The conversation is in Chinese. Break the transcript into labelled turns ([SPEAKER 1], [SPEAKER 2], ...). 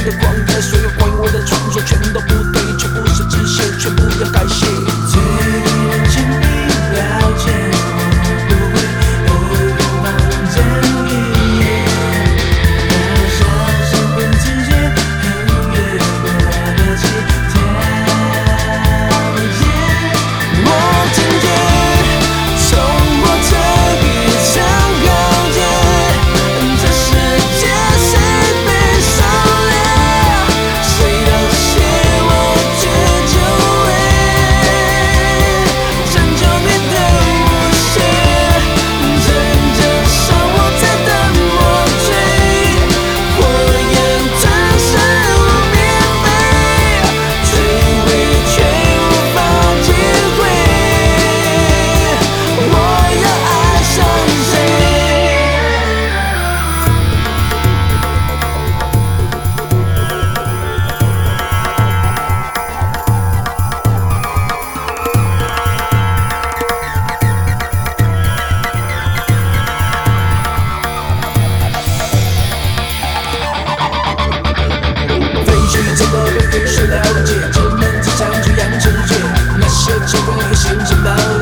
[SPEAKER 1] 的狂野，所有关于我的传说全都不对，全部是支线，全部要改写。最认真地了解我，不会有勇放任语言，大小身份之间很越过了几条线。我坚决冲破这一场浩劫，这世界谁被收留？谁道谢我却就位，拯救别的无邪，趁着伤我在等我追，火焰转身无面美，摧毁却无法击毁，我要爱上谁？废墟怎么被废墟了解？只能只想去养成觉，那些结果也形成暴